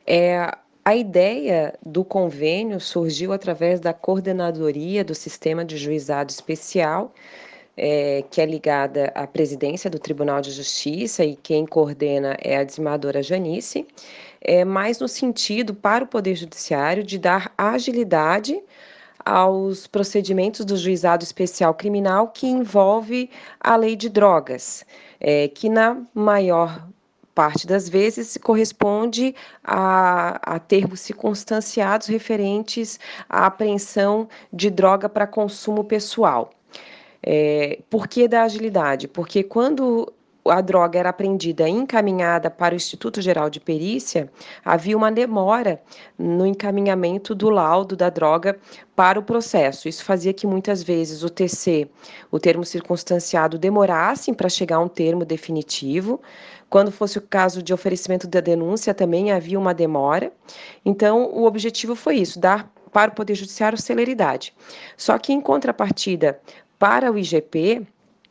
É, a ideia do convênio surgiu através da coordenadoria do Sistema de Juizado Especial, que é ligada à presidência do Tribunal de Justiça e quem coordena é a desembargadora Janice, mais no sentido para o Poder Judiciário de dar agilidade aos procedimentos do Juizado Especial Criminal que envolve a lei de drogas, que na maior parte das vezes corresponde a termos circunstanciados referentes à apreensão de droga para consumo pessoal. Por que da agilidade? Porque quando a droga era apreendida e encaminhada para o Instituto Geral de Perícia, havia uma demora no encaminhamento do laudo da droga para o processo. Isso fazia que muitas vezes o TC, o termo circunstanciado, demorasse para chegar a um termo definitivo. Quando fosse o caso de oferecimento da denúncia, também havia uma demora. Então, o objetivo foi isso, dar para o Poder Judiciário celeridade. Só que, em contrapartida, para o IGP,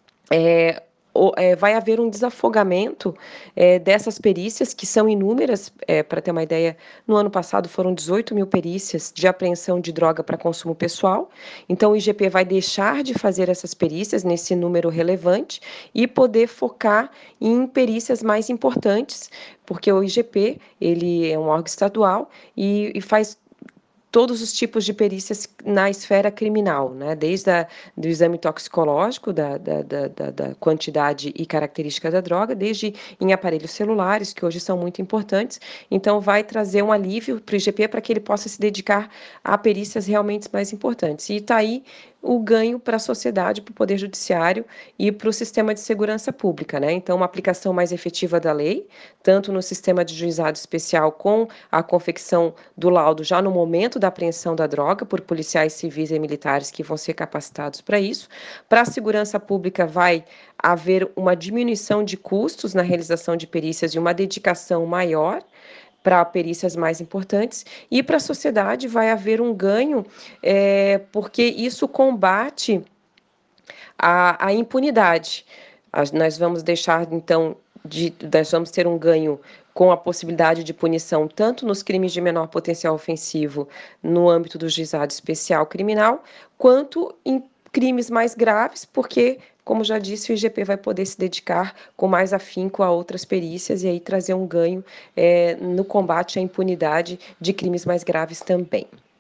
vai haver um desafogamento dessas perícias, que são inúmeras. Para ter uma ideia, no ano passado foram 18 mil perícias de apreensão de droga para consumo pessoal. Então, o IGP vai deixar de fazer essas perícias nesse número relevante e poder focar em perícias mais importantes, porque o IGP ele é um órgão estadual e faz todos os tipos de perícias na esfera criminal, né? Desde do exame toxicológico, da quantidade e característica da droga, desde em aparelhos celulares, que hoje são muito importantes. Então, vai trazer um alívio para o IGP para que ele possa se dedicar a perícias realmente mais importantes. E está aí o ganho para a sociedade, para o Poder Judiciário e para o sistema de segurança pública, né? Então, uma aplicação mais efetiva da lei, tanto no sistema de juizado especial com a confecção do laudo já no momento da apreensão da droga por policiais civis e militares que vão ser capacitados para isso. Para a segurança pública vai haver uma diminuição de custos na realização de perícias e uma dedicação maior para perícias mais importantes, e para a sociedade vai haver um ganho, porque isso combate a impunidade. Nós vamos deixar, então, nós vamos ter um ganho com a possibilidade de punição tanto nos crimes de menor potencial ofensivo no âmbito do juizado especial criminal, quanto em crimes mais graves, porque, como já disse, o IGP vai poder se dedicar com mais afinco a outras perícias e aí trazer um ganho no combate à impunidade de crimes mais graves também.